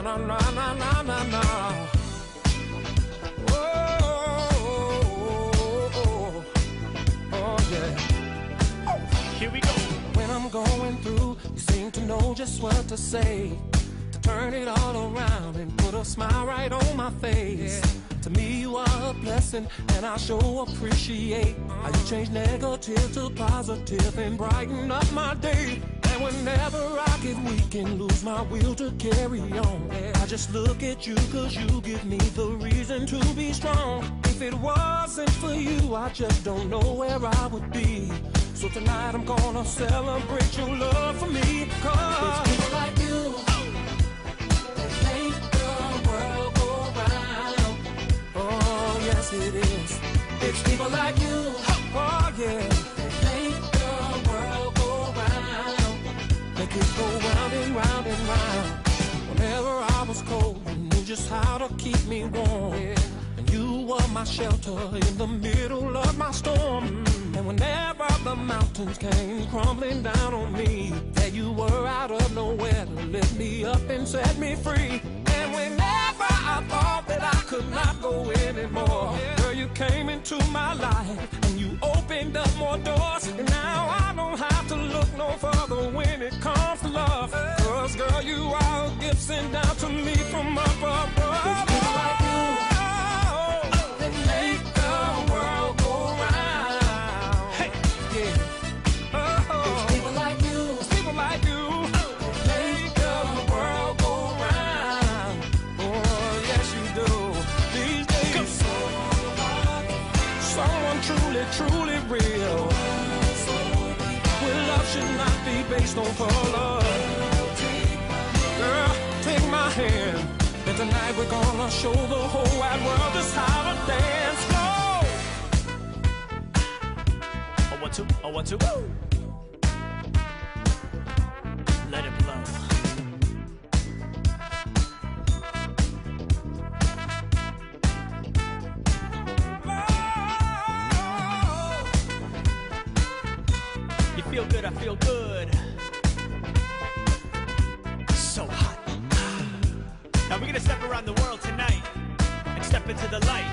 na na na na na na. Oh yeah. Here we go. When I'm going through, you seem to know just what to say, to turn it all around and put a smile right on my face. To me you are a blessing, and I sure appreciate how you change negative to positive and brighten up my day. And whenever I get weak and lose my will to carry on, I just look at you, cause you give me the reason to be strong. If it wasn't for you, I just don't know where I would be. So tonight I'm gonna celebrate your love for me, cause it's people like you that make the world go round. Oh yes it is. It's people like you, oh yeah, that make the world go round. Make it go round and round and round. Whenever I was cold, you knew just how to keep me warm, and you were my shelter in the middle of my storm. And whenever the mountains came crumbling down on me, there you were out of nowhere to lift me up and set me free. And whenever I thought that I could not go anymore, girl, you came into my life and you opened up more doors. And now I don't have to look no further when it comes to love, cause girl, you are a gift sent down to me from up above. It's people like you that make the world go round. Hey, yeah. It's people like you. It's people like you that make the world go round. Oh, yes you do. These days, someone truly, truly real. Well, love should not be based on color. Girl, take my hand, and tonight we're gonna show the whole wide world just how to dance slow. Oh, 1, 2, oh, 1, 2. Woo! Let it blow. You feel good, I feel good. So hot. Now we're gonna step around the world tonight and step into the light.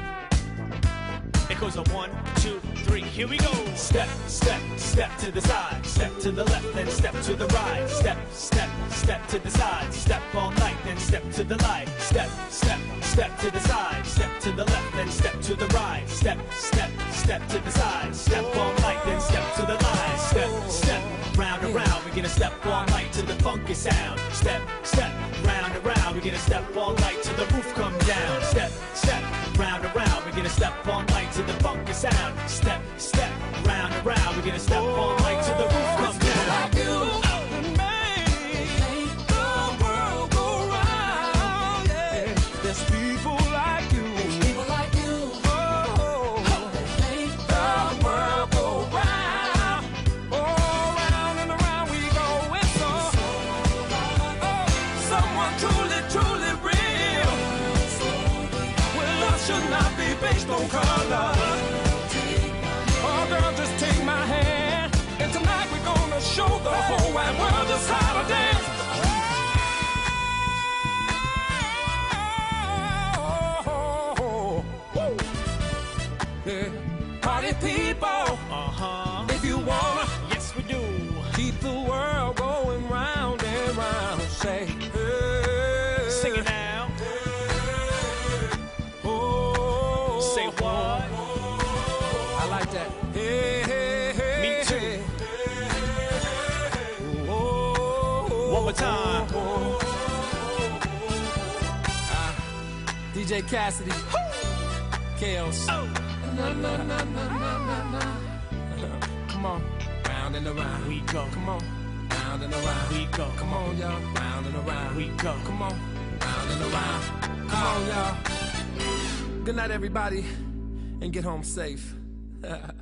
It goes a 1, 2, 3, here we go. Step, step, step to the side. Step to the left, then step to the right. Step, step, step to the side. Step all night, then step to the light. Step, step, step to the side. Step to the left, then step to the right. Step, step, step to the side. Step all night, then step to the light. Step, step, round and round. We're gonna step all night to the funky sound. Step, step, round and round. We're gonna step all night till the roof come down. Step, step, round and round. We're gonna step all night to the funky sound. Step, step, round and round. We're gonna step all night till the roof come down. Like you that make the world go round. Yeah. There's people like you. There's people like you. Oh, that make the world go round. Oh, round and around we go. It's all someone truly, truly real. Well, love should not be based on color. Oh, girl, just take my hand, and tonight we're gonna show the whole wide world just how to dance. Yeah. Party people, if you wanna, Yes, we do. keep the world going round and round. Say, hey, Sing it now. oh, Say what? I like that. Hey, hey, hey. Me too. One more time. DJ Cassidy, Kales. Oh. Na, na, na, na, na, na. Come on, round and around We go. Come on, round and around We go. Come on, y'all, round and around We go. Come on, round and around. Come on, y'all. Good night, everybody, and get home safe.